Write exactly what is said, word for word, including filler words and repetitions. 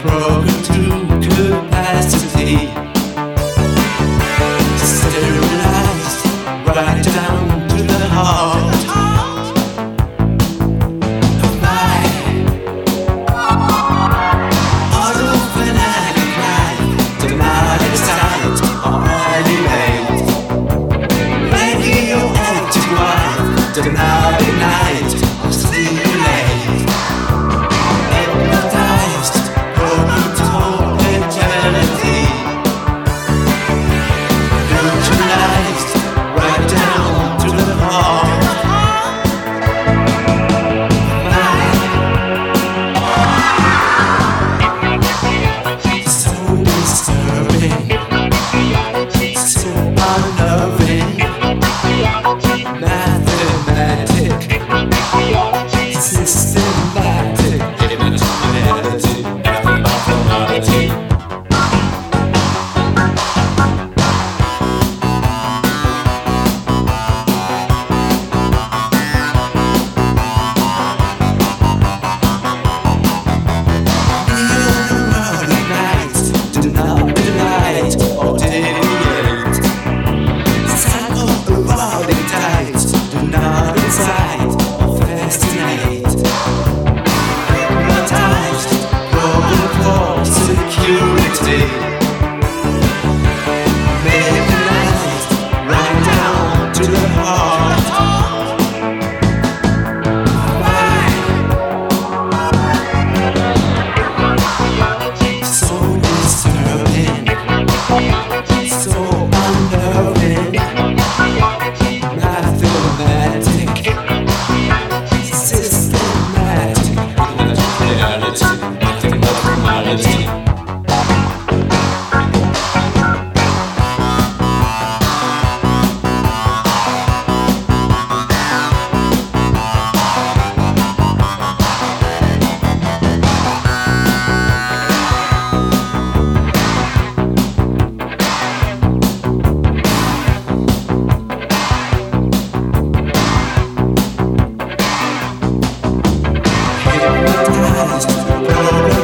broken to capacity, sterilized right down to the heart of my autofanatic life, demonic sight or animate, radioactive wife, demonic night or stimulate, hypnotized, broken to eternity, neutralized right down to the heart. So disturbing, so unloving, mathematic, systematic, reality, abnormality. Neurotic nights do not delight or deviate. Psycho-erotic tides do not excite or fascinate. Hypnotized, broken for security, mechanized right down to the heart. So disturbing, so unnerving, mathematic, systematic, reality, abnormality. Hypnotized, broken